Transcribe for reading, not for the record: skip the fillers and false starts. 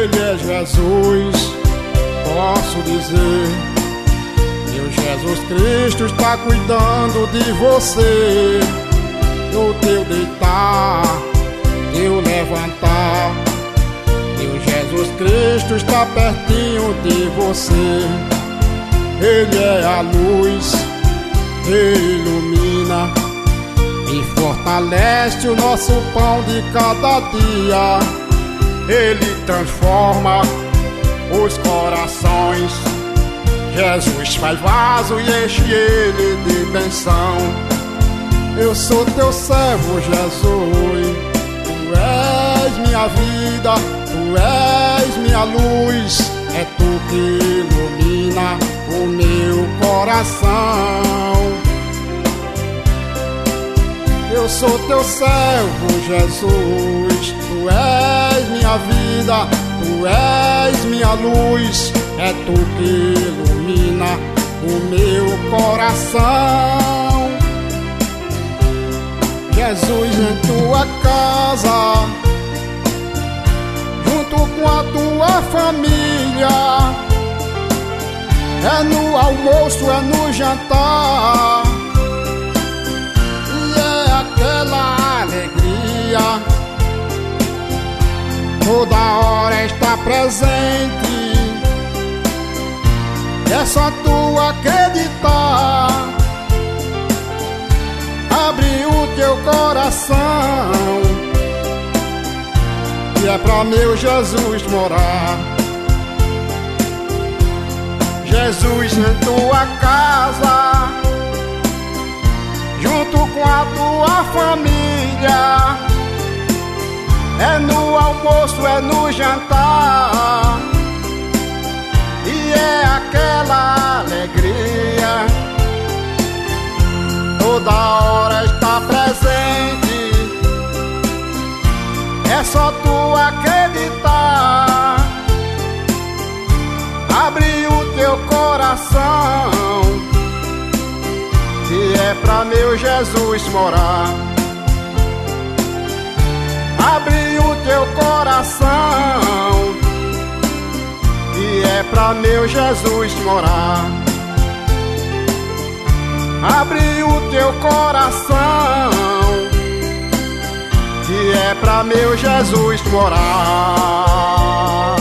Ele é Jesus, posso dizer. Meu Jesus Cristo está cuidando de você. No teu deitar, teu levantar, meu Jesus Cristo está pertinho de você. Ele é a luz, ilumina e fortalece o nosso pão de cada dia. Ele transforma os corações. Jesus faz vaso e enche ele de bênção. Eu sou teu servo, Jesus. Tu és minha vida, tu és minha luz. É tu que ilumina o meu coração. Eu sou teu servo, Jesus. Tu és minha vida, tu és minha luz. É tu que ilumina o meu coração. Jesus, em tua casa, junto com a tua família, é no almoço, é no jantar, e é aquela alegria, toda hora está presente. É só tu acreditar, abre o teu coração, e é pra meu Jesus morar. Jesus em tua casa, junto com a tua família, é no almoço, é no jantar, e é aquela alegria, toda hora está presente. É só tu acreditar, abre o teu coração, e é pra meu Jesus morar. Abre o teu coração, e é pra meu Jesus morar. Abre o teu coração, e é pra meu Jesus morar.